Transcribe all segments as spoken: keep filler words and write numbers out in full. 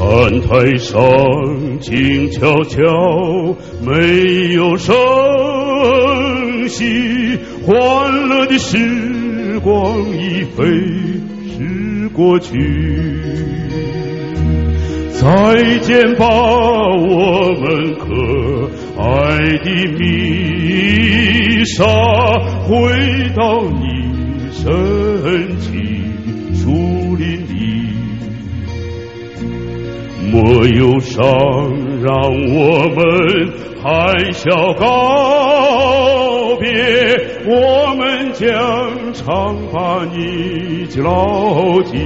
看台上静悄悄，没有声息，欢乐的时光已飞逝过去。再见吧，我们可爱的弥撒，回到你深情树林里。莫忧伤，让我们含笑告别，我们将常把你牢记。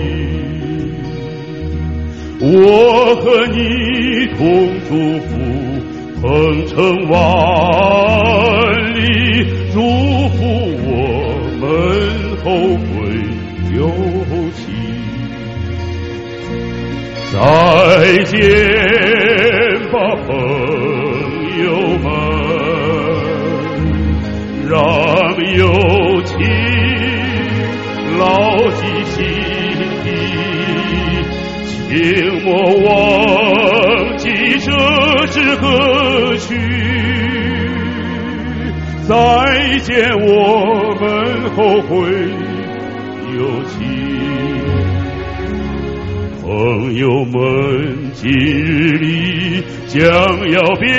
我和你同祝福，鹏程万里，祝福我们后会有期。再见吧，朋友们，让友情牢记心底，请莫忘记这是何去。再见，我们后会有期。朋友们，今日里将要别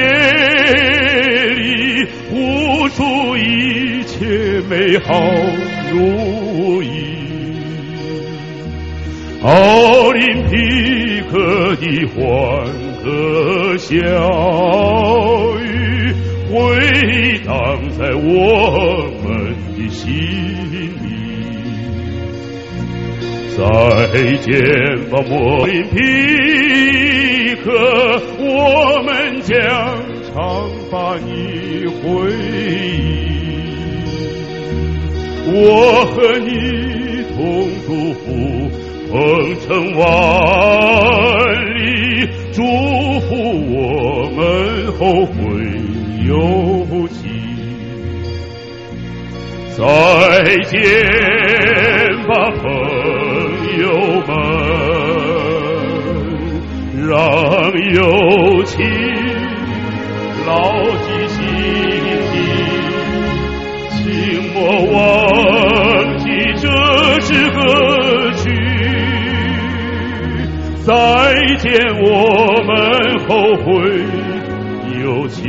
离，付出一切美好如意。奥林匹克的欢歌笑语，回荡在我们的心里。再见吧，奥林匹克，我们将常把你回忆。我和你同祝福，鹏程万里，祝福我们后会有期。再见吧，朋友们，让友情牢记心底，请莫忘记这是何去。再见，我们后会有期。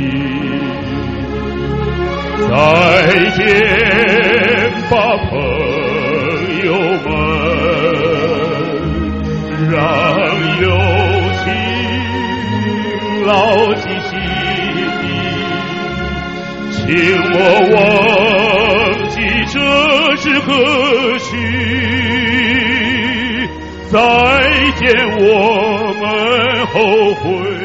再见吧，朋友们，让友情牢记心底，请莫忘记这是何去。再见，我们后会